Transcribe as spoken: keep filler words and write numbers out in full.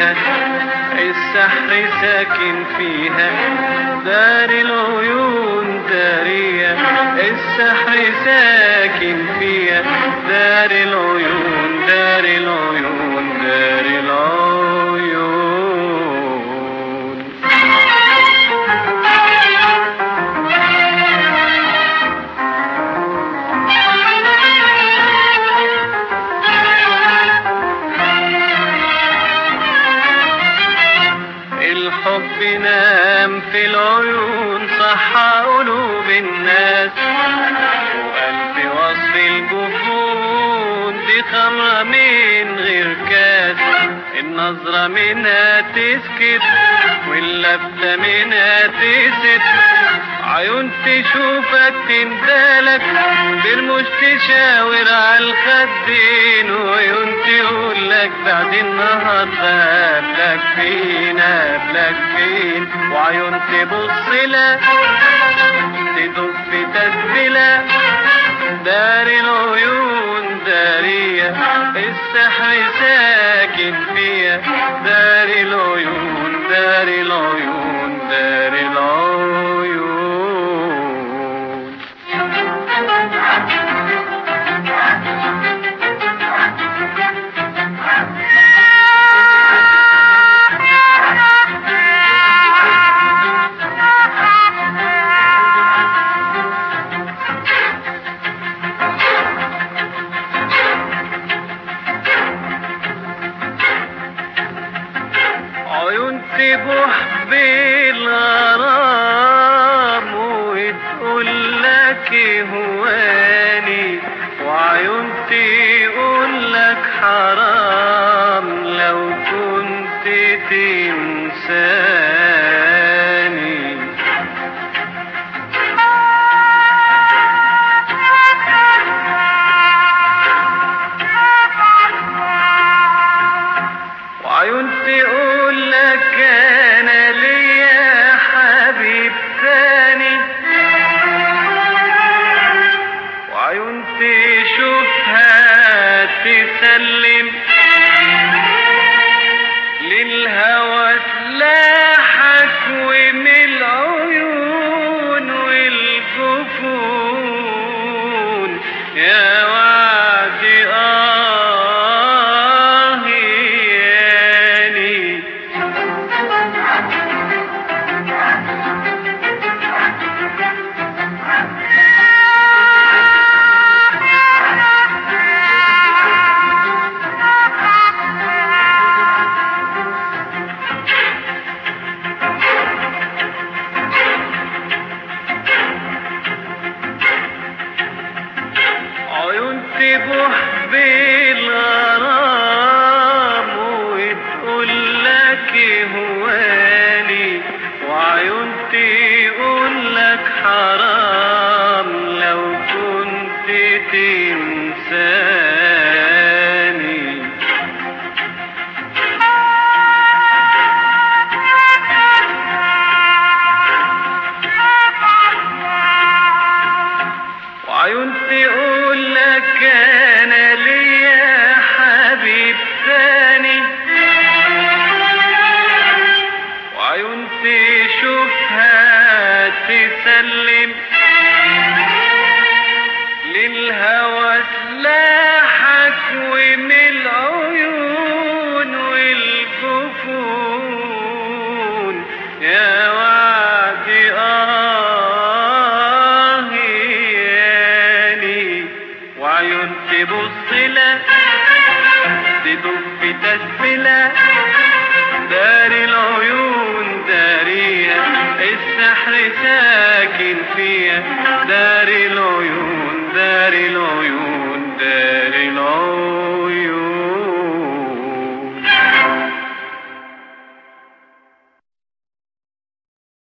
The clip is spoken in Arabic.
فيها، السحر ساكن فيها، دار العيون دارية، السحر ساكن فيها، دار العيون دار العيون دار العيون. الحب نام في العيون، صحى قلوب الناس، وقال في وصف الجفون دي خمرة من غير كاس. النظرة منها تسكت واللفتة منها تسد، عيون تشوفك تندالك برموش تشاور عالخدين، وعيون تقولك بعد النهارده قبلك فين قبلك فين، وعيون تبصلك تدب في تسبيلك. دار العيون دارية، السحر ساكن فيها، دار العيون دار العيون دار العيون. عيون تبوح بالغرام وتقولك هواني، وعيون تقولك حرام لو كنت تنساني. وعيون تقولك انا ليا حبيب ثاني، وعيون تشوفها تسلم للهوى سلاحك، ومن العيون والجفون يا وعدي آه ياني. عيون تبوح بالغرام وتقولك هواني، وعيون تقولك حرام لو كنت تنساني. وعيون تقولك انا ليا حبيب ثاني، وعيون تشوفها تسلم للهوى سلاحك، ومن العيون والجفون يا وعدي آه ياني. وعيون تبصلك تدب في تسبيلك، دار العيون دارية، السحر ساكن فيها، دار العيون دار العيون.